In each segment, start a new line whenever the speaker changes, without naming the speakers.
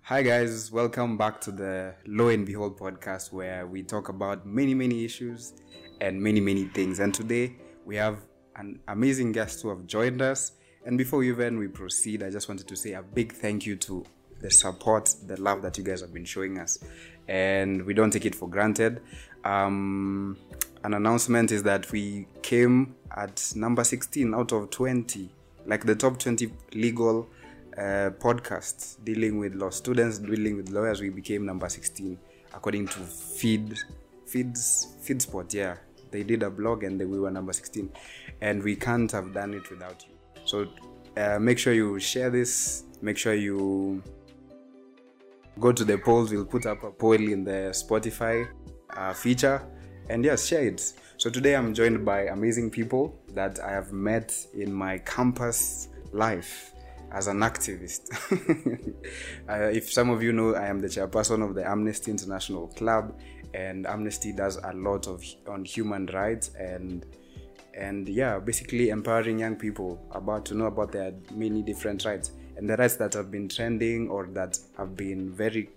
Hi guys, welcome back to the Lo and Behold podcast where we talk about many issues and many things. And today we have an amazing guest who have joined us. And before we proceed, I just wanted to say a big thank you to the support, the love that you guys have been showing us. And we don't take it for granted. An announcement is that we came at number 16 out of 20, like the top 20 legal podcasts dealing with law students, dealing with lawyers. We became number 16 according to FeedSpot. Yeah, they did a blog and we were number 16, and we can't have done it without you. So make sure you share this. Make sure you go to the polls. We'll put up a poll in the Spotify feature, and yes, share it. So today I'm joined by amazing people that I have met in my campus life as an activist. If some of you know, I am the chairperson of the Amnesty International Club, and Amnesty does a lot on human rights and basically empowering young people to know about their many different rights and the rights that have been trending or that have been very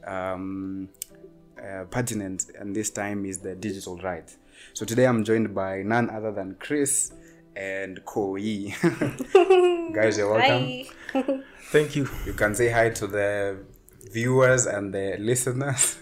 pertinent. And this time is the digital right. So today I'm joined by none other than Chris and Koi. Guys, you're welcome.
Hi.
Thank you.
You can say hi to the viewers and the listeners.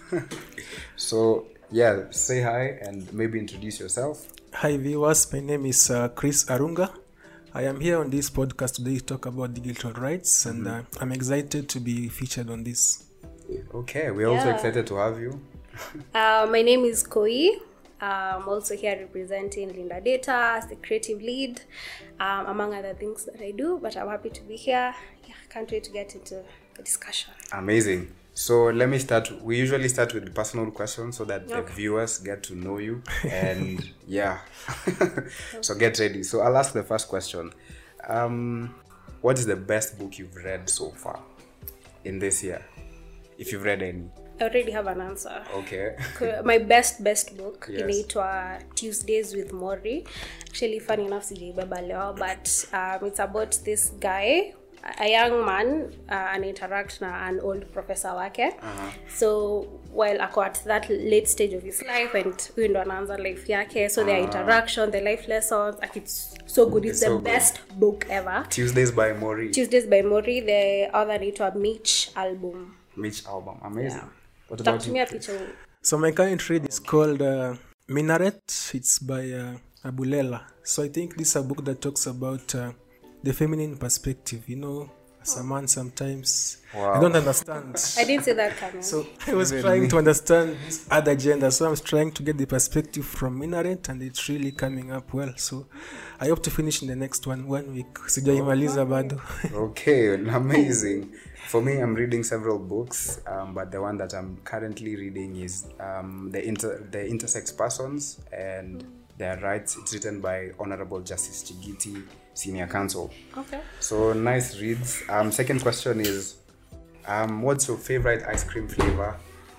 So yeah, say hi and maybe introduce yourself.
Hi viewers, my name is Chris Arunga. I am here on this podcast today to talk about digital rights, and I'm excited to be featured on this.
Okay, we're also excited to have you.
My name is Koi. I'm also here representing Linda Data as the creative lead, among other things that I do, but I'm happy to be here. Yeah, can't wait to get into the discussion.
Amazing. So let me start. We usually start with personal questions so that the viewers get to know you. And yeah, so get ready. So I'll ask the first question. What is the best book you've read so far in this year? If you've read any.
I already have an answer.
Okay.
My best book,
Yes.
inaitwa Tuesdays with Mori. Actually, funny enough, sijaibeba leo, but it's about this guy, a young man, interact na an old professor wake. So while ako at that late stage of his life, and huyu ndo anaanza life yake, so their interaction, the life lessons, like it's so good. It's the best book ever.
Tuesdays by Mori.
The other inaitwa Mitch album.
Amazing.
Yeah.
What about you?
So my current read is called Minaret. It's by Abulela. So I think this is a book that talks about the feminine perspective. You know, as a man sometimes I don't understand.
I didn't say that coming.
So I was trying to understand this other gender. So I'm trying to get the perspective from Minaret, and it's really coming up well. So I hope to finish in the next 1 week. Sijaimaliza bado.
Okay, amazing. For me, I'm reading several books, but the one that I'm currently reading is the Intersex Persons and Their Rights. It's written by Honorable Justice Chigiti, Senior Counsel.
Okay.
So nice reads. Second question is, what's your favorite ice cream flavor?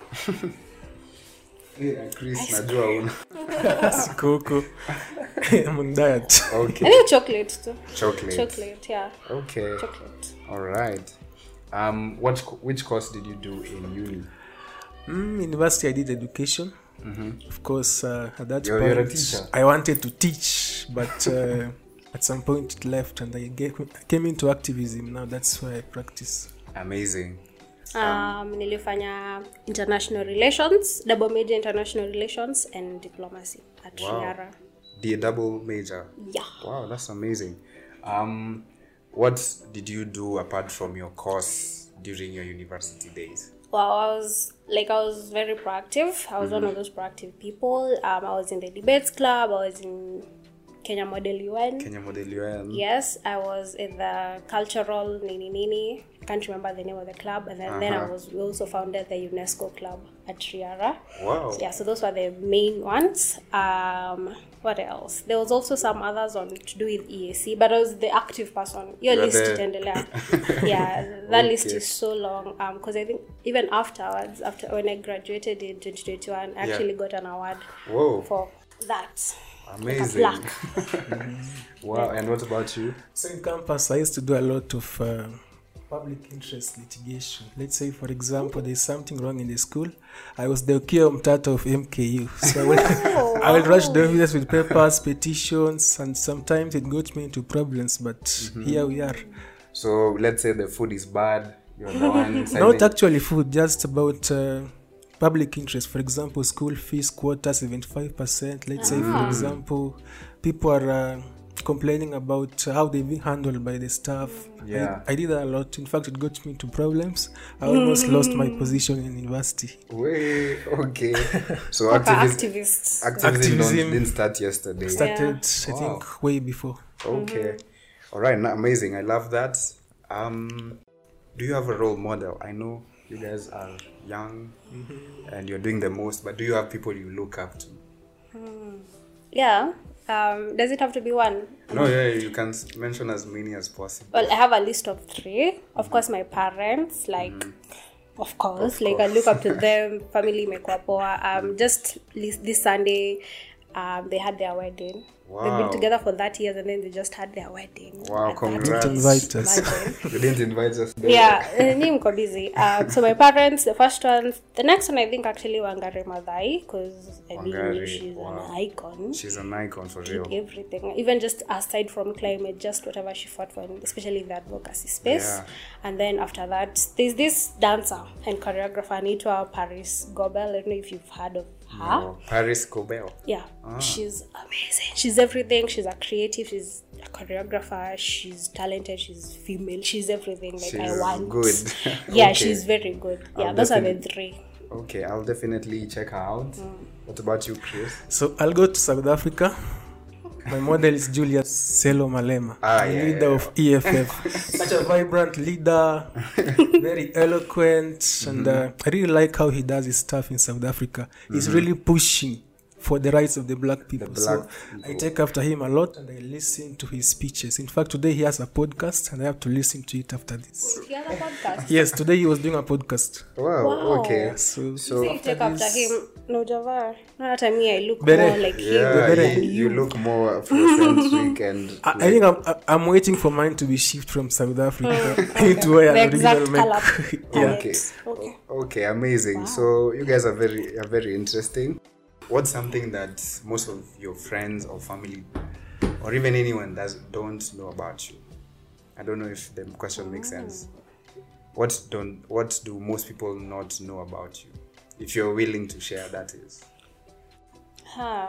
Chris, najua una.
Coco. I'm on diet.
Okay.
I think chocolate too.
Chocolate,
yeah.
Okay.
Chocolate.
All right. Which course did you do in uni?
University, I did education. Of course, at that
You're
point,
a teacher.
I wanted to teach, but at some point it left, and I came into activism. Now that's why I practice.
Amazing.
Nilifanya international relations, double major international relations and diplomacy at Riara.
The double major.
Yeah.
Wow, that's amazing. What did you do apart from your course during your university days?
Well, I was very proactive. I was one of those proactive people. I was in the debates club. I was in Kenya Model UN. Yes, I was in the cultural Nini. Can't remember the name of the club. And then we also founded the UNESCO club at Riara.
Wow.
So those were the main ones. What else? There was also some others to do with EAC, but I was the active person. Your list itendelea. Yeah, that list is so long. Because I think even afterwards, after when I graduated in 2021, I actually got an award for that.
Amazing.
Like a plaque.
Wow. And what about you?
So in campus, I used to do a lot of public interest litigation. Let's say, for example, there's something wrong in the school. I was the Ukio Mtata of MKU. So I will rush the office with papers, petitions, and sometimes it got me into problems, but here we are.
So let's say the food is bad. You're the one
Not actually food, just about public interest. For example, school fees quota 75%. Let's say, for example, people are complaining about how they've been handled by the staff.
Yeah.
I did that a lot. In fact, it got me into problems. I almost lost my position in university.
Way okay. So
Proper
activism
Activism.
didn't start yesterday.
Started, I
Wow.
think, way before.
Okay. All right. Amazing. I love that. Do you have a role model? I know you guys are young and you're doing the most, but do you have people you look up to?
Yeah. Does it have to be one?
No, yeah, you can mention as many as possible.
Well, I have a list of 3. Of course, my parents, like, of course, like I look up to them. Family mekwa poa. Just this Sunday, they had their wedding. They've
Wow.
been together for 30 years and then they just had their wedding.
Wow,
At 30
congrats.
Didn't invite us.
Imagine.
You didn't invite us there.
Yeah, ni mko busy. So my parents, the first one, the next one I think actually Wangari Maathai, because I mean
Wangari,
she's
wow.
an icon.
She's an icon for real.
Everything, even just aside from climate, just whatever she fought for, especially in the advocacy space.
Yeah.
And then after that, there's this dancer and choreographer Anita Paris Gobel. I don't know if you've heard of her.
No, Paris Cobel.
Yeah, she's amazing. She's everything. She's a creative. She's a choreographer. She's talented. She's female. She's everything. Like I
She's
want.
good.
Yeah,
Okay.
she's very good. Yeah,
I'll
those are the
definitely-
3.
Okay, I'll definitely check her out. What about you, Chris?
So I'll go to South Africa. My model is Julius Selo Malema, the
yeah,
leader
yeah.
of EFF. Such a vibrant leader, very eloquent, and I really like how he does his stuff in South Africa. He's really pushing for the rights of the black people.
black
I take after him a lot and I listen to his speeches. In fact, today he has a podcast and I have to listen to it after this.
Do you have a podcast?
Yes, today he was doing a podcast.
Wow,
Wow.
okay.
So
So you take after him. No, Java. Not at me. I look
Bere.
more like
Yeah,
him.
you look more Afrocentric and
I think I'm waiting for mine to be shifted from South Africa into where
The
an original
exact
make.
color.
Yeah.
Okay.
Okay.
Okay, amazing. So you guys are very interesting. What's something that most of your friends or family or even anyone don't know about you? I don't know if the question makes sense. What do most people not know about you? If you're willing to share, that is.
Huh.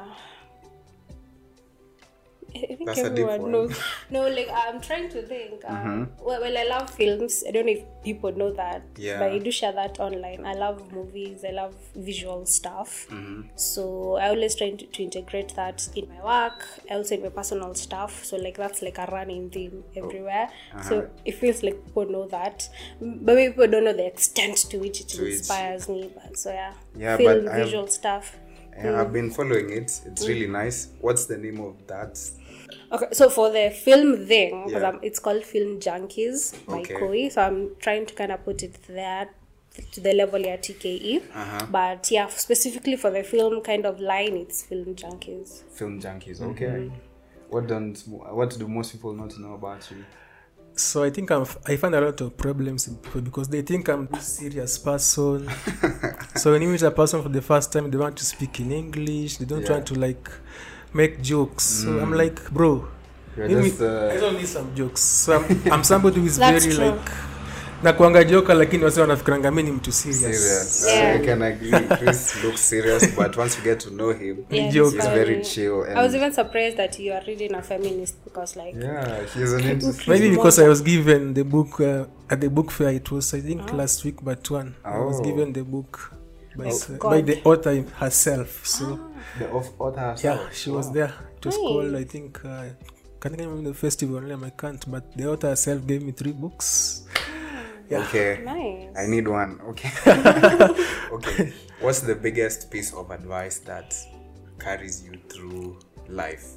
I think
That's a deep
everyone
one.
knows. No, like I'm trying to think. Well, I love films. I don't know if people know that,
Yeah.
but I do share that online. I love movies. I love visual stuff. So I always try to integrate that in my work. Also in my personal stuff. So like that's like a running theme everywhere. So it feels like people know that, but maybe people don't know the extent to which it
To which-
inspires me. But so
Yeah,
film,
but I've-
visual stuff.
Yeah, I've been following it. It's really nice. What's the name of that?
Okay, so for the film thing, because
Yeah.
it's called Film Junkies by
Okay.
Koi. So I'm trying to kind of put it there to the level at TKE. But yeah, specifically for the film kind of line, it's Film Junkies.
Film Junkies. Okay. What do most people not know about you?
So I think I find a lot of problems in people because they think I'm a serious person. So when you meet a person for the first time, they want to speak in English. They don't
Yeah.
want to like make jokes. So I'm like, bro,
You're
you
just,
I don't need some jokes. So I'm somebody who is
That's
very
true.
like nakuanga joka, lakini wase wanafikiranga mimi ni mtu serious.
serious.
Yeah.
I can agree. Chris looks serious, but once you get to know him,
Yeah,
joke.
he's
it's
very
funny.
chill. And
I was even surprised that you are reading a feminist because, like,
yeah, he's an interesting.
Maybe because I was given the book at the book fair. It was, I think, last week, but one. I was
Oh.
given the book by
God.
the author herself. So
The author herself.
yeah, she was there. It was
Nice.
called, I think, can't remember the festival name. I can't. But the author herself gave me 3 books. Yeah.
Okay.
nice.
I need one. Okay. Okay. What's the biggest piece of advice that carries you through life?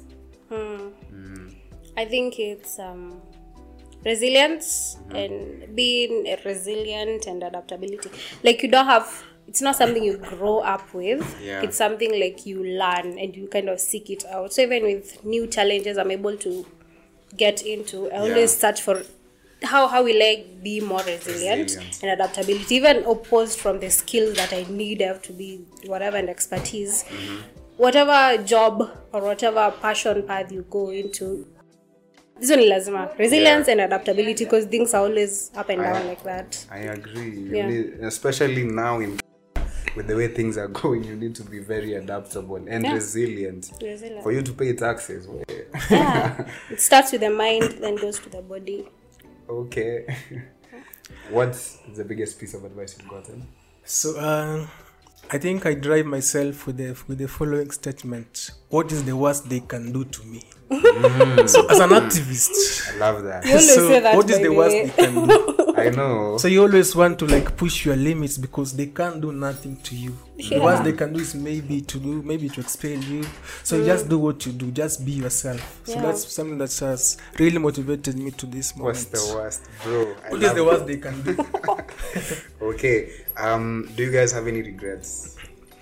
I think it's resilience and being resilient and adaptability. Like you don't have, it's not something you grow up with.
Yeah.
It's something like you learn and you kind of seek it out. So even with new challenges I'm able to get into, I always search for how will I be more resilient and adaptability, even opposed from the skills that I need have to be whatever and expertise. Whatever job or whatever passion path you go into, this one is lazima. Resilience and adaptability, because things are always up and down like that.
I agree. You need, especially now with the way things are going, you need to be very adaptable and resilient for you to pay taxes.
Yeah, it starts with the mind, then goes to the body.
Okay. What's the biggest piece of advice you've gotten?
So I think I drive myself with the following statement: what is the worst they can do to me? So as an activist,
I love that.
You always say that,
what is
by
the
the
worst
way.
they can do?
I know.
So you always want to like push your limits because they can't do nothing to you. The worst they can do is maybe to expel you. So you just do what you do, just be yourself. So that's something that has really motivated me to this moment.
What's the worst, bro?
What is the worst they can do?
Okay. Do you guys have any regrets?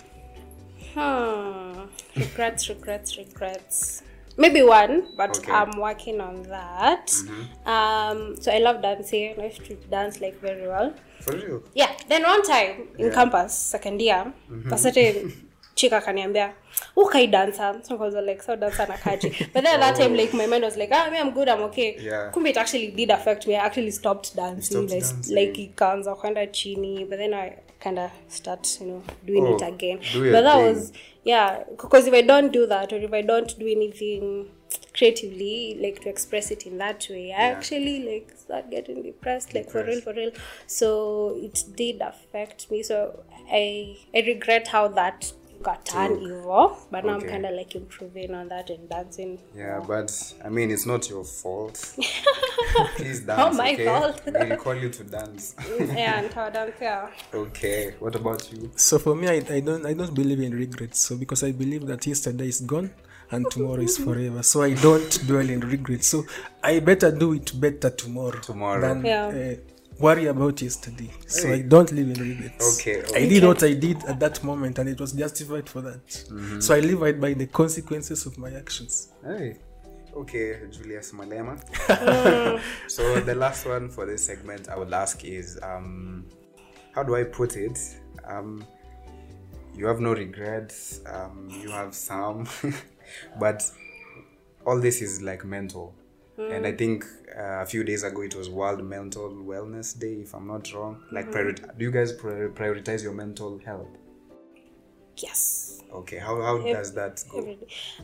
Regrets. Maybe one, but I'm working on that. So I love dancing. I used to dance like very well.
For real?
Yeah. Then one time in campus, second year, a certain chica kaniambia, okay dancer. So I was like, so dancer na kaji. But then at that time, like my mind was like, I'm good, I'm okay.
Yeah.
Kumbe it actually did affect me. I actually stopped dancing. Like it comes kinda chini, but then I kinda start, doing it again. But that was because if I don't do that, or if I don't do anything creatively, like to express it in that way, I actually like start getting depressed, like for real. So it did affect me. So I regret how that got turned evil, but now I'm kind of like improving on that and dancing.
Yeah, but I mean, it's not your fault. Please dance.
Oh, my fault.
We'll call you to dance.
Yeah, and how dance. Yeah.
Okay. What about you?
So for me, I don't believe in regrets. So because I believe that yesterday is gone and tomorrow is forever, so I don't dwell in regrets. So I better do it better tomorrow than worry about yesterday. So I don't live in regrets.
Okay.
I did what I did at that moment, and it was justified for that. So I live by the consequences of my actions.
Hey. Okay, Julius Malema. So the last one for this segment I would ask is, how do I put it? You have no regrets. You have some, but all this is like mental. And I think a few days ago it was World Mental Wellness Day, if I'm not wrong. Like, do you guys prioritize your mental health?
Yes.
Okay, how does that go?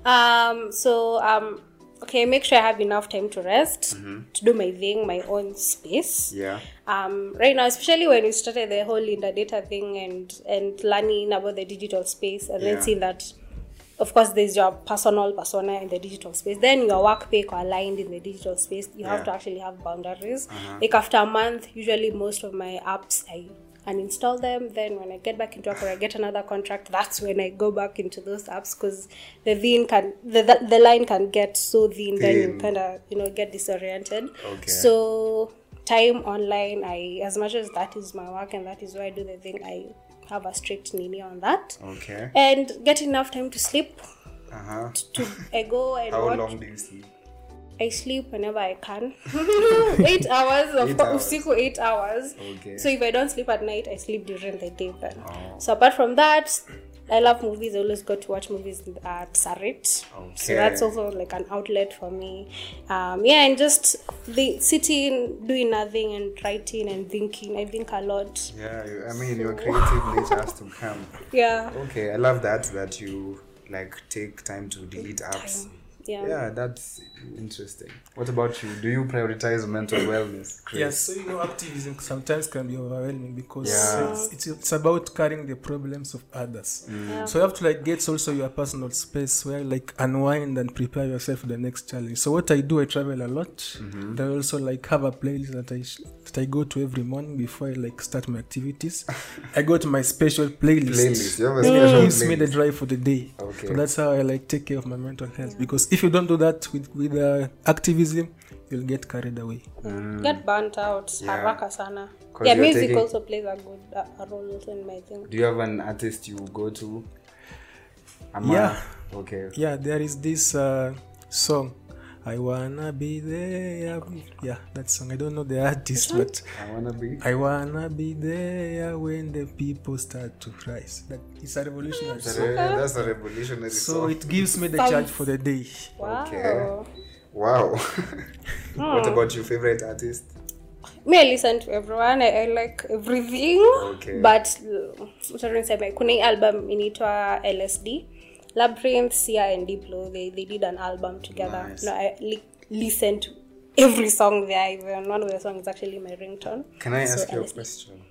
Okay, make sure I have enough time to rest, to do my thing, my own space.
Yeah.
Right now, especially when we started the whole in the data thing and learning about the digital space, and then seeing that, of course, there's your personal persona in the digital space. Then your work pick are aligned in the digital space. You have to actually have boundaries. Like after a month, usually most of my apps, I uninstall them. Then when I get back into work or I get another contract, that's when I go back into those apps, because the line can get so thin. Then you kind of get disoriented. Okay. So time online, I, as much as that is my work and that is why I do the thing, I have a strict nini on that.
Okay.
And get enough time to sleep. I go and
How
watch.
long do you sleep?
I sleep whenever I can. 8 hours of usiku, 8 hours.
Okay.
So if I don't sleep at night, I sleep during the day then. So apart from that, I love movies. I always go to watch movies at Sarit. Okay. So that's also like an outlet for me. And just sitting, doing nothing and writing and thinking. I think a lot.
Yeah, I mean, your creative nature has to come.
Yeah.
Okay, I love that you like take time to delete apps. Yeah, that's interesting. What about you? Do you prioritize mental wellness, Chris?
Yes, so activism sometimes can be overwhelming because it's about carrying the problems of others. So you have to like get also your personal space where like unwind and prepare yourself for the next challenge. So what I do, I travel a lot. I also like have a playlist that I go to every morning before I like start my activities. I go to my special playlist.
You have a special
gives me the drive for the day. Okay. So that's how I like take care of my mental health, because if you don't do that with activism, you'll get carried away.
Get burnt out. Haraka sana. Yeah, music also plays a good role also in my thing.
Do you have an artist you go to?
Okay.
Yeah,
there is this song I wanna be there. Yeah, that song. I don't know the artist, but
I wanna be.
I wanna be there when the people start to rise. That is a revolutionary song.
That's a revolutionary
So
song.
it gives me the
Sounds-
charge for the day.
Wow.
Okay. Wow. What about your favorite artist?
Me, I listen to everyone. I like everything.
Okay.
But kuna hii album inaitwa LSD. Labyrinth, Sia and Diplo, they did an album together.
Nice.
No, I listened to every song there. Even one of the songs is actually my ringtone.
Can I ask you a
LSD.
question?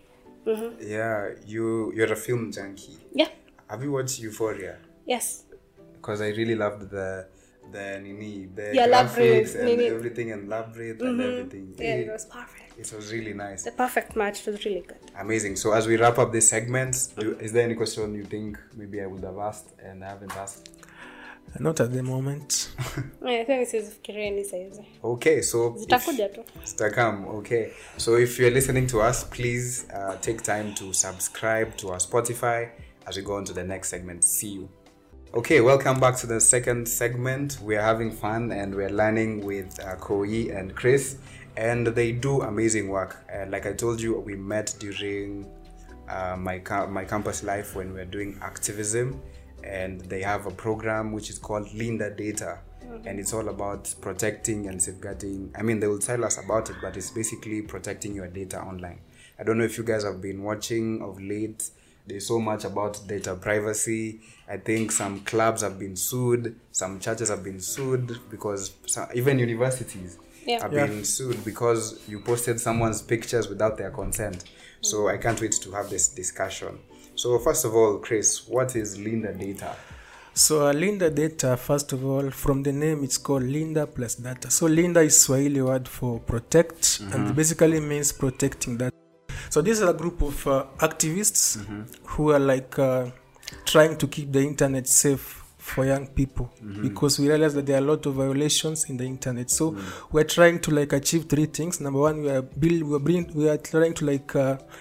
Yeah, you're a film junkie.
Yeah.
Have you watched Euphoria?
Yes.
Because I really loved the
Yeah,
graphics
Labyrinth,
and
Nini.
everything and Labyrinth and everything.
Yeah, it was perfect.
It was really nice.
The perfect match. It was really good.
Amazing. So as we wrap up this segment, is there any question you think maybe I would have asked and I haven't asked?
Not at the moment.
I think this is Kireni says.
Okay, so
Zitakuja tu.
Stakam, okay. So if you're listening to us, please take time to subscribe to our Spotify as we go on to the next segment. See you. Okay, welcome back to the second segment. We're having fun and we're learning with Koi and Chris, and they do amazing work. Like I told you, we met during my campus life when we were doing activism, and they have a program which is called Linda Data, and it's all about protecting and safeguarding. I mean, they will tell us about it, but it's basically protecting your data online. I don't know if you guys have been watching of late. There's so much about data privacy. I think some clubs have been sued, some churches have been sued, because even universities have been sued because you posted someone's pictures without their consent. So I can't wait to have this discussion. So first of all, Chris, what is Linda Data?
So Linda Data, first of all, from the name, it's called Linda plus Data. So Linda is Swahili word for protect, and it basically means protecting data. So this is a group of activists who are like trying to keep the internet safe for young people, because we realize that there are a lot of violations in the internet. So we're trying to like achieve three things. Number one, we are trying to like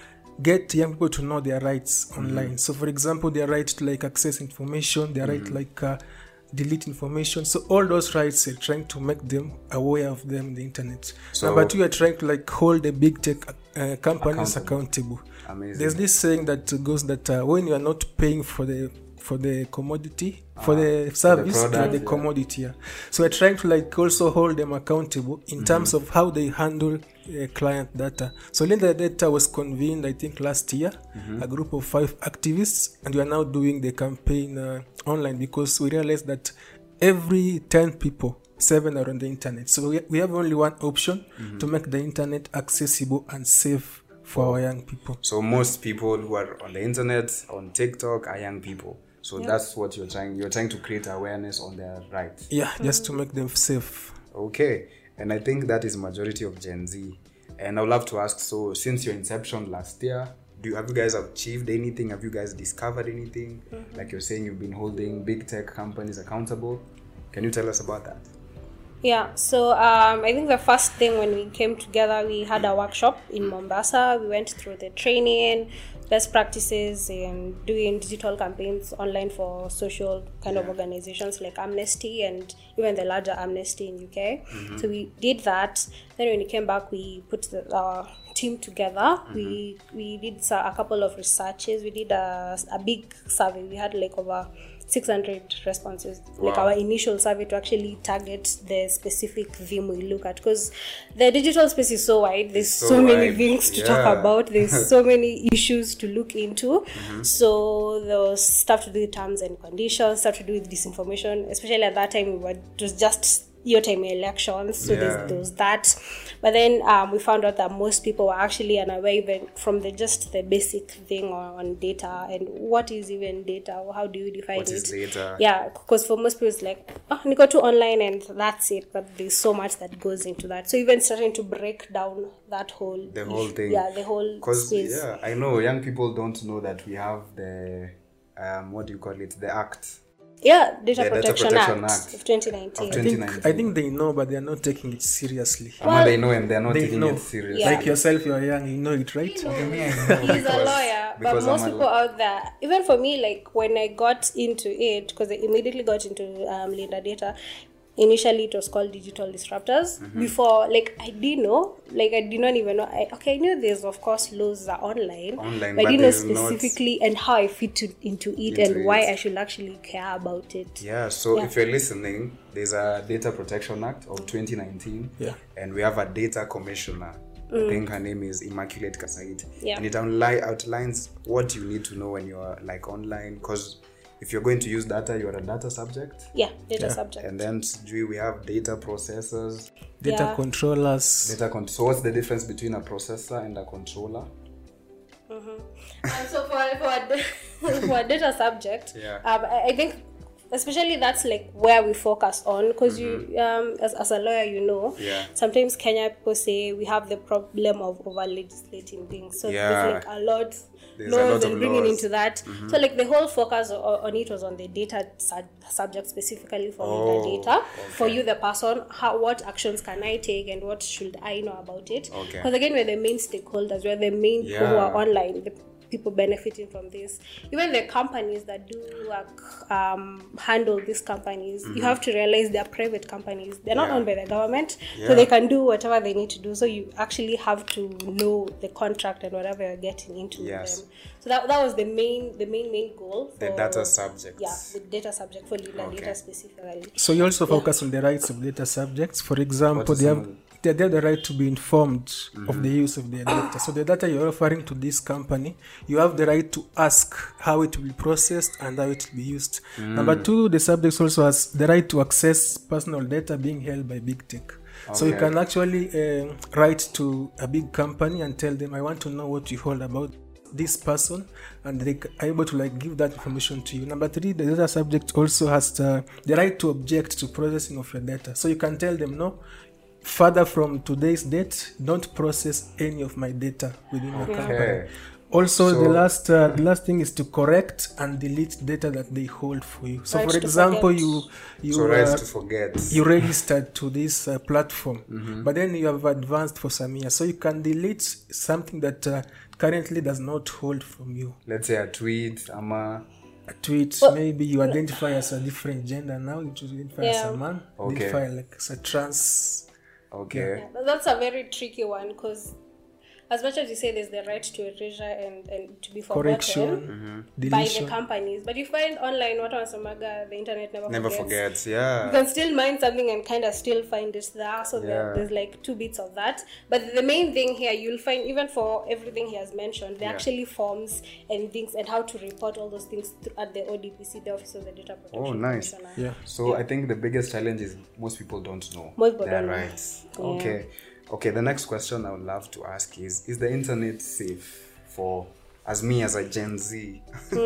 get young people to know their rights online. So for example, their right to like access information, their right to like delete information. So all those rights, are trying to make them aware of them in the internet.
So-
Number two, are trying to like hold the big tech companies accountable.
Amazing.
There's this saying that goes that when you are not paying for the commodity, for the service, you are
product,
the commodity. Yeah. So we're trying to like also hold them accountable in terms of how they handle client data. So Linda Data was convened, I think, last year, a group of 5 activists, and we are now doing the campaign online, because we realized that every 10 people, 7 are on the internet. So we have only one option to make the internet accessible and safe for our young people.
So most people who are on the internet, on TikTok, are young people. So that's what you're trying to create awareness on their rights.
Yeah, just to make them safe.
Okay, and I think that is majority of Gen Z. And I would love to ask, so since your inception last year, have you guys achieved anything? Have you guys discovered anything? Like you're saying, you've been holding big tech companies accountable. Can you tell us about that?
Yeah, so I think the first thing when we came together, we had a workshop in Mombasa. We went through the training, best practices in doing digital campaigns online for social kind of organizations like Amnesty and even the larger Amnesty in UK. So we did that. Then when we came back, we put our team together. We did a couple of researches. We did a big survey. We had like over 600 responses, like our initial survey, to actually target the specific theme we look at, because the digital space is so wide. There's so many things to talk about. There's so many issues to look into. So there was stuff to do with terms and conditions, stuff to do with disinformation, especially at that time. It was just your time elections, so there was that. But then we found out that most people were actually unaware even from the basic thing on data, and what is even data, how do you define
What
it?
is data?
Yeah, because for most people it's like, you go to online and that's it, but there's so much that goes into that. So even starting to break down that whole
thing.
Yeah, the whole
Because
space.
I know young people don't know that we have the what do you call it, the act.
Yeah, Data
The
Protection
Protection
Act
Act
of 2019.
of 2019.
I think they know, but they are not taking it seriously.
They know and they're not
They
taking
know.
it seriously.
Yeah.
Like yourself, you are young, you know it, right?
He's a lawyer, but
because
most
I'm a
people out there, even for me, like when I got into it, because I immediately got into Linda Data, initially it was called Digital Disruptors. Before, like, I didn't know, like, I did not even know. I knew there's, of course, laws that are online, but I didn't know
there's not
specifically and how I fit into it and why I should actually care about it.
Yeah, so if you're listening, there's a Data Protection Act of 2019, and we have a data commissioner. I think her name is Immaculate Kasait. And it outlines what you need to know when you're like online, because if you're going to use data, you're a data subject.
Yeah, data subject.
And then we have data processors,
data controllers.
So what's the difference between a processor and a controller?
And so for a data subject, I think especially that's like where we focus on, because you as a lawyer, you know, sometimes Kenya people say we have the problem of over legislating things, so there's like a lot laws and bringing into that. So like the whole focus on it was on the data subject, specifically for data. For you, the person, what actions can I take and what should I know about it? Because again, we're the main stakeholders, we're the main people who are online, the people benefiting from this. Even the companies that do work, handle these companies, you have to realize they're private companies. They're not owned by the government, so they can do whatever they need to do. So you actually have to know the contract and whatever you're getting into them. So that was the main goal for
the data subjects.
Yeah, the data subject for Linda Data specifically.
So you also focus on the rights of data subjects. For example, they have the right to be informed of the use of their data. So the data you're offering to this company, you have the right to ask how it will be processed and how it will be used. Number two, the subjects also has the right to access personal data being held by big tech. So you can actually write to a big company and tell them, I want to know what you hold about this person, and they are able to like give that information to you. Number three, the data subject also has the right to object to processing of your data. So you can tell them, no, further from today's date, don't process any of my data within your company. Also, the last thing is to correct and delete data that they hold for you. So, for example, you registered to this platform, but then you have advanced for some years, so you can delete something that currently does not hold from you.
Let's say a tweet,
maybe you identify as a different gender now, you identify as a man, identify like as a trans.
That's a very tricky one, because as much as you say there's the right to erasure and to be forgotten by the companies, but you find online what on Samaga, the internet never forgets. You can still mine something and kind of still find it there. So there's like two bits of that. But the main thing here, you'll find even for everything he has mentioned, there are actually forms and things and how to report all those things at the ODPC, the Office of the Data Protection Commissioner.
So I think the biggest challenge is most people don't know their rights. Okay, the next question I would love to ask is the internet safe for, as me as a Gen Z?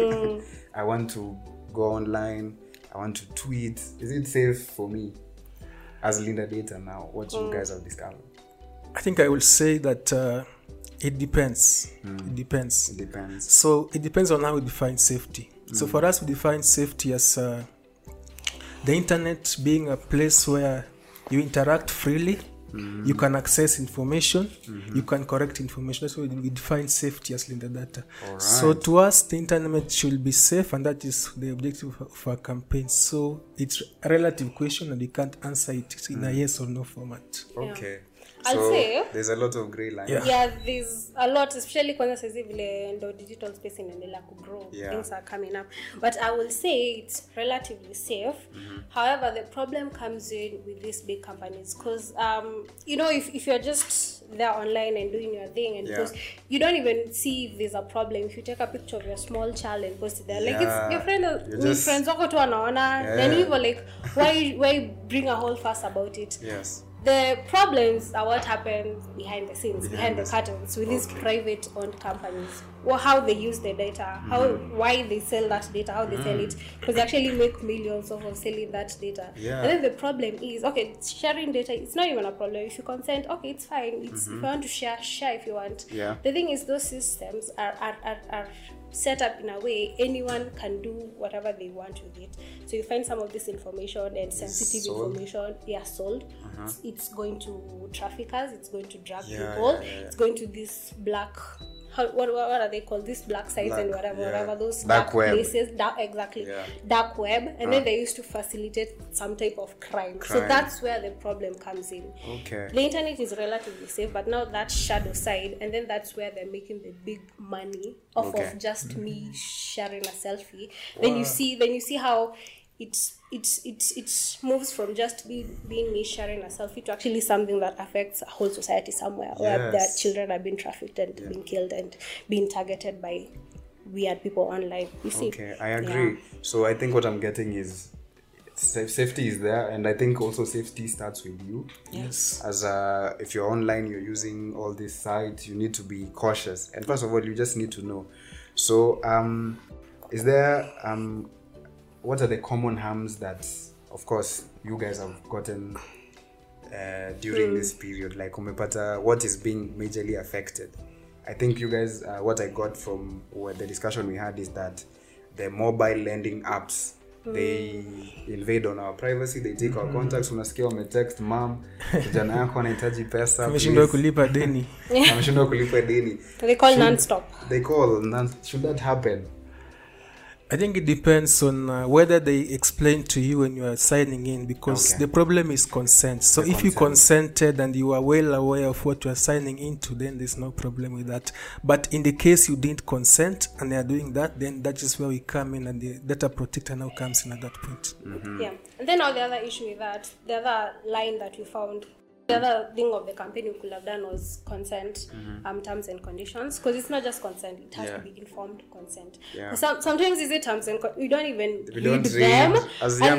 I want to go online, I want to tweet. Is it safe for me as Linda Data now? What you guys have discovered?
I think I will say that it depends. It depends. So it depends on how we define safety. So for us, we define safety as the internet being a place where you interact freely. You can access information, you can correct information. That's why we define safety as Linda Data. So to us, the internet should be safe, and that is the objective of our campaign. So it's a relative question, and we can't answer it in a yes or no format.
I'll say
there's a lot of grey lines.
There's a lot, especially kwanza sasa vile ndo digital space inaendelea ku grow. Things are coming up, but I will say it's relatively safe. However, the problem comes in with these big companies, because you know, if you're just there online and doing your thing, and because you don't even see if there's a problem, if you take a picture of your small child and post it there, like it's your friends wako tu wanaona, then you like why bring a whole fuss about it? The problems are what happens behind the scenes, behind the curtains, with these private-owned companies. Or how they use their data, why they sell that data, how they sell it, because they actually make millions of selling that data. And then the problem is, sharing data, it's not even a problem. If you consent, it's fine. If you want to share if you want. The thing is, those systems are set up in a way anyone can do whatever they want with it. So you find some of this information and sensitive information, sold. It's going to traffickers, it's going to drug people, it's going to this black what are they called? These black sites and whatever those
Dark web.
places, exactly, dark web, and then they used to facilitate some type of crime. So that's where the problem comes in.
Okay.
The internet is relatively safe, but now that shadow side, and then that's where they're making the big money off of just me sharing a selfie. Then you see how it moves from just being me sharing a selfie to actually something that affects a whole society somewhere, where their children are being trafficked and being killed and being targeted by weird people online. You see?
Okay, I agree. So I think what I'm getting is safety is there, and I think also safety starts with you.
Yes.
As if you're online, you're using all these sites, you need to be cautious. And first of all, you just need to know. So is there what are the common harms that, of course, you guys have gotten during this period? Like, umepata, what is being majorly affected? I think you guys, what I got from the discussion we had is that the mobile lending apps, they invade on our privacy, they take our contacts. Unasikia umetext mom, kijana yako anahitaji pesa,
ameshindwa kulipa deni.
Ameshindwa kulipa deni.
They call non-stop.
Should that happen?
I think it depends on whether they explain to you when you are signing in, because the problem is consent. So if you consented and you are well aware of what you are signing into, then there's no problem with that. But in the case you didn't consent and they are doing that, then that is where we come in, and the data protector now comes in at that point.
Yeah. And then now the other issue with that, the other line that we found, the other thing of the campaign we could have done was consent, terms and conditions, because it's not just consent, it has to be informed consent. Sometimes is it terms and we don't even read them, and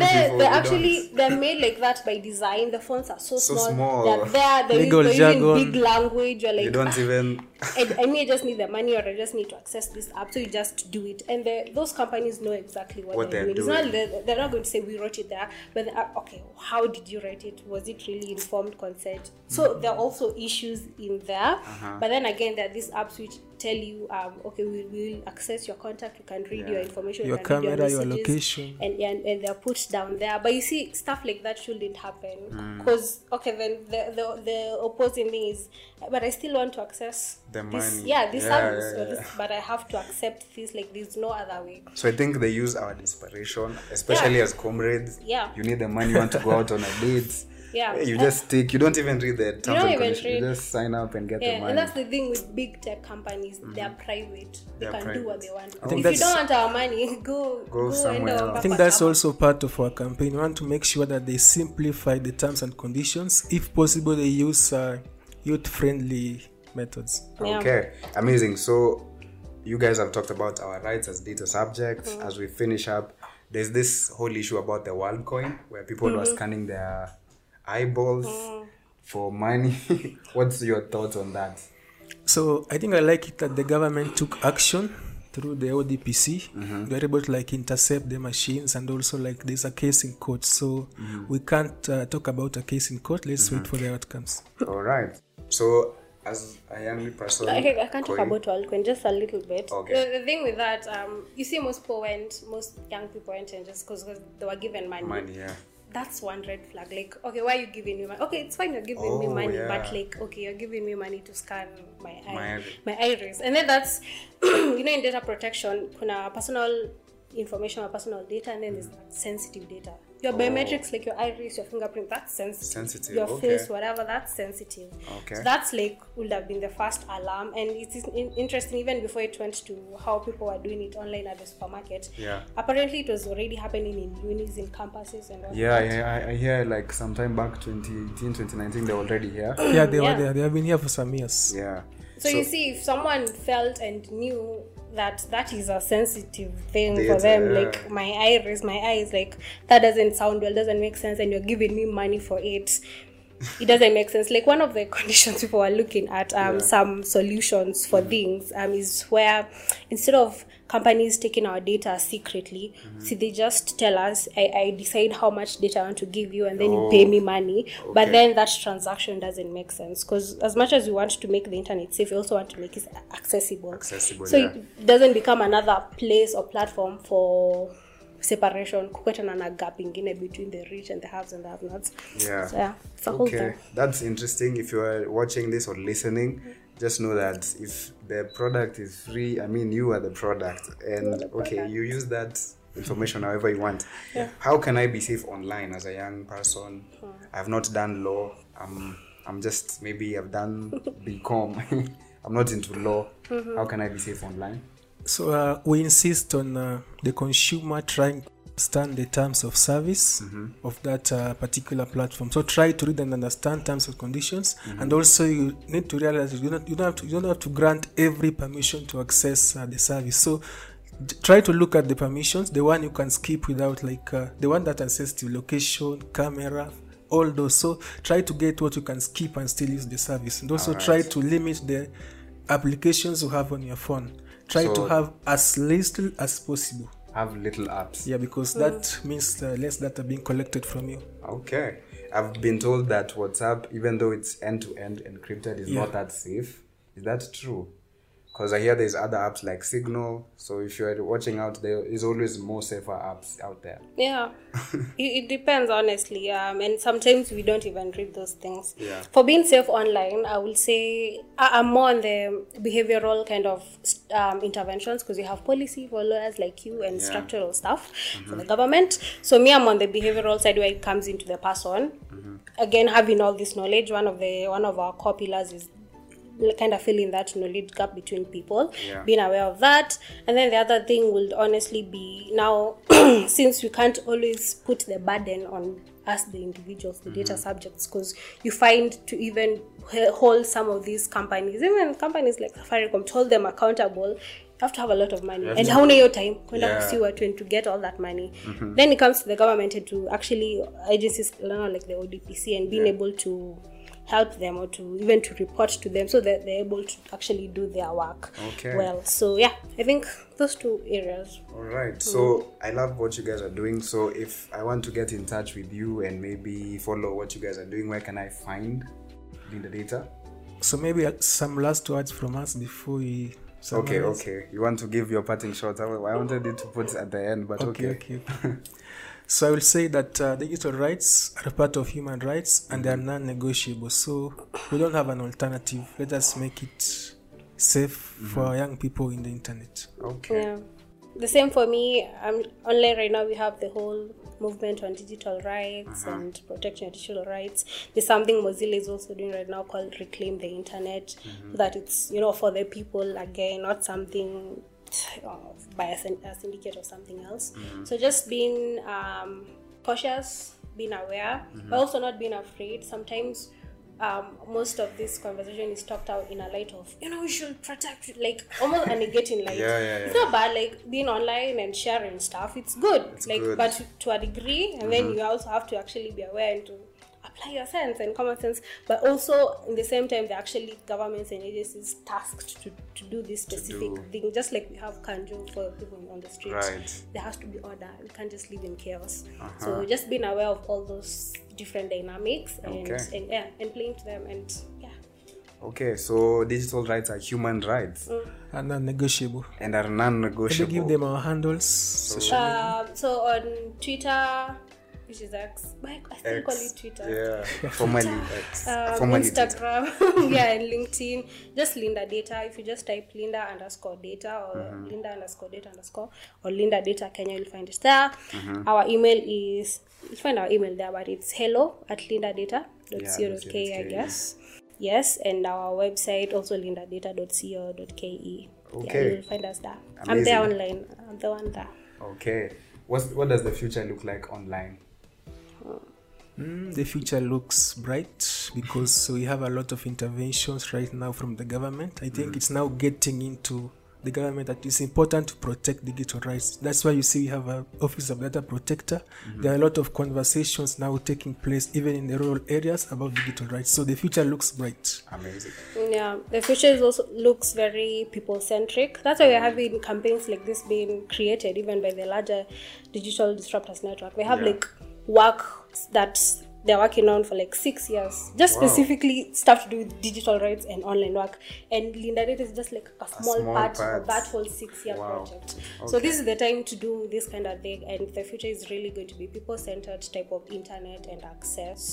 they're made like that by design. The fonts are so small. They're using big language. You're like,
you don't even
I just need the money, or I just need to access this app, so you just do it. And those companies know exactly what they're doing. It's not, they're not going to say we wrote it there, but okay, how did you write it? Was it really informed consent? So there are also issues in there, but then again, there are these apps which tell you, okay, we will access your contact, you can read your information,
your camera, your location,
and they're put down there. But you see, stuff like that shouldn't happen, because then the opposing thing is, but I still want to access
the
this,
money.
this service, but I have to accept this. Like, there's no other way.
So I think they use our desperation, especially as comrades. You need the money, you want to go out on a date. You just take, you don't even read the terms and conditions. You just sign up and get the money.
And that's the thing with big tech companies. They're private. They can do what they want.
I think
if you don't want our money, go
somewhere else.
I think that's also part of our campaign. We want to make sure that they simplify the terms and conditions. If possible, they use youth-friendly methods.
Okay, amazing. So you guys have talked about our rights as data subjects. As we finish up, there's this whole issue about the WorldCoin, where people were scanning their eyeballs for money. What's your thoughts on that?
So I think I like it that the government took action through the ODPC. They're able to intercept the machines, and also there's a case in court. So we can't talk about a case in court. Let's wait for the outcomes.
All right. So as a young person,
I can't talk about WorldCoin just a little bit. Okay. The thing with that, you see, most young people went in just because they were given money. That's one red flag. Like, okay, why are you giving me money? Okay, it's fine, you're giving me money, but okay, you're giving me money to scan my iris. And then that's, in data protection, kuna personal information or personal data, and then there's sensitive data. Your biometrics, like your iris, your fingerprint, that's sensitive. Your face, whatever, that's sensitive. So that's would have been the first alarm. And it is interesting, even before it went to how people were doing it online at the supermarket. Apparently it was already happening in unis, in campuses and whatnot.
I hear sometime back 2018, 2019, they were already here.
They were there. They have been here for some years.
So you see, if someone felt and knew that is a sensitive thing for them, like my iris, my eyes, that doesn't sound well, doesn't make sense, and you're giving me money for it doesn't make sense. Like, one of the conditions people are looking at some solutions for things is where, instead of companies taking our data secretly, see, they just tell us, I decide how much data I want to give you, and then you pay me money. But then that transaction doesn't make sense, because as much as you want to make the internet safe, you also want to make it accessible. So it doesn't become another place or platform for separation, kukwetana na gap ingine between the rich and the haves and the have-nots. So it's a whole thing.
That's interesting. If you are watching this or listening, just know that if the product is free, I mean, you are the product, and okay, you use that information however you want. How can I be safe online as a young person? I've not done law. I'm just, maybe I've done BCom. I'm not into law. How can I be safe online?
So we insist on the consumer trying to understand the terms of service of that particular platform. So try to read and understand terms and conditions, and also you need to realize you don't have to grant every permission to access the service. So try to look at the permissions, the one you can skip without, like the one that access to location, camera, all those. So try to get what you can skip and still use the service, and also try to limit the applications you have on your phone. Try to have as little as possible.
Have little apps.
Yeah, because that means less data being collected from you.
Okay. I've been told that WhatsApp, even though it's end-to-end encrypted, is not that safe. Is that true? Because I hear there's other apps like Signal. So if you're watching out, there is always more safer apps out there.
Yeah, it depends, honestly. And sometimes we don't even read those things.
Yeah.
For being safe online, I will say I'm more on the behavioral kind of interventions, because you have policy for lawyers like you and structural stuff for the government. So me, I'm on the behavioral side where it comes into the person. Again, having all this knowledge, one of our core pillars is kind of filling that knowledge gap between people, being aware of that. And then the other thing will honestly be, now since we can't always put the burden on us, the individuals, the data subjects, because you find to even hold some of these companies, even companies like Safaricom, to hold them accountable, you have to have a lot of money, and how many your time to get all that money. Then it comes to the government and to actually agencies like the ODPC, and being able to help them, or to even to report to them, so that they're able to actually do their work well. So yeah, I think those two areas.
All right. So I love what you guys are doing. So if I want to get in touch with you and maybe follow what you guys are doing, where can I find the data?
So maybe some last words from us before we summarize.
Okay. You want to give your parting shot? I wanted it to put at the end, but okay.
So I will say that digital rights are a part of human rights, and they are non-negotiable. So we don't have an alternative. Let us make it safe for young people in the internet.
Okay.
Yeah. The same for me. Online right now, we have the whole movement on digital rights and protection of digital rights. There's something Mozilla is also doing right now called Reclaim the Internet, that it's, for the people, again, not something by a syndicate or something else. So just being cautious, being aware, but also not being afraid. Sometimes most of this conversation is talked out in a light of, we should protect, like almost a negating light. It's not bad, like being online and sharing stuff, it's good. Good. But to a degree, and then you also have to actually be aware and to apply your sense and common sense. But also, in the same time, they're actually governments and agencies tasked to do this specific thing. Just like we have kanjo for people on the streets, there has to be order. We can't just live in chaos. So just being aware of all those different dynamics and playing to them, and
Okay, so digital rights are human rights.
And non-negotiable.
And are non-negotiable.
Can you give them our handles?
So on Twitter, which is X, but I still call it Twitter.
Yeah, formerly X.
Instagram, and LinkedIn. Just Linda Data. If you just type Linda_data or Linda_data_ or Linda Data Kenya, you'll find it there. Our email is, you'll find our email there, but it's hello@lindadata.co.ke, I guess. Yes, and our website also lindadata.co.ke.
Okay.
You'll find us there.
Amazing.
I'm there online. I'm the one there.
Okay. What does the future look like online?
The future looks bright because we have a lot of interventions right now from the government. I think it's now getting into the government that it's important to protect digital rights. That's why you see we have an Office of Data Protector. There are a lot of conversations now taking place even in the rural areas about digital rights. So the future looks bright.
Amazing. Yeah, the future also looks very people-centric. That's why we're having campaigns like this being created even by the larger Digital Disruptors Network. We have work that they're working on for 6 years, just specifically stuff to do with digital rights and online work. And Linda Data is just a small part of that whole 6-year project. Okay. So this is the time to do this kind of thing, and the future is really going to be people-centered type of internet and access.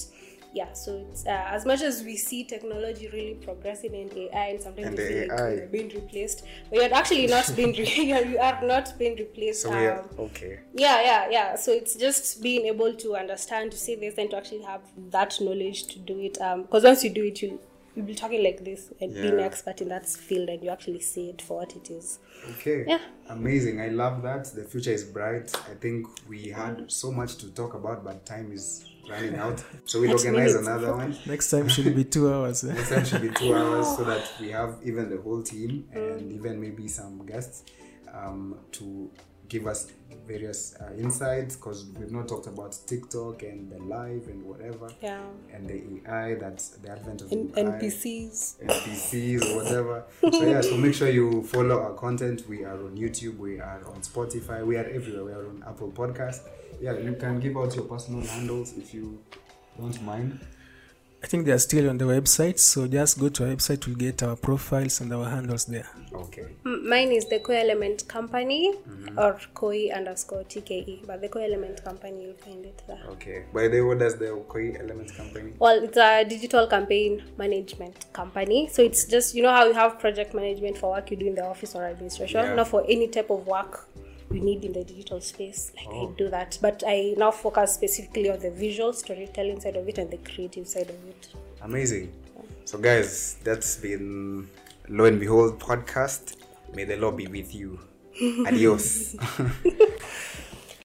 yeah, so it's as much as we see technology really progressing in AI, and sometimes
And
we
the
feel like
AI.
we're being replaced, but you're actually not being you are not being replaced.
So we are okay.
Yeah. So it's just being able to understand, to see this, and to actually have that knowledge to do it. Because once you do it, you'll be talking like this and being an expert in that field, and you actually see it for what it is.
Okay.
Yeah.
Amazing. I love that. The future is bright. I think we had so much to talk about, but time is running out. So we'll
Next
organize
minute.
another one.
Next time should be 2 hours.
Next time should be 2 hours so that we have even the whole team and even maybe some guests to give us various insights, because we've not talked about TikTok and the live and whatever.
Yeah.
And the AI, that's the advent of
And
AI. NPCs or whatever. So yeah, so make sure you follow our content. We are on YouTube, we are on Spotify, we are everywhere. We are on Apple Podcast. Yeah, you can give out your personal handles if you don't mind.
I think they are still on the website, so just go to our website, we'll get our profiles and our handles there.
Okay.
Mine is the Co-Element Company, or Koi_TKE, but the Co-Element Company, you'll find it there.
Okay. By the way, what does the Koi Elements Company?
Well, it's a digital campaign management company. So it's just, you know how you have project management for work you do in the office or administration?
Yeah.
Not for any type of work you need in the digital space. I do that. But I now focus specifically on the visual storytelling side of it and the creative side of it.
Amazing. So guys, that's been Lo and Behold podcast. May the Lord be with you. Adios.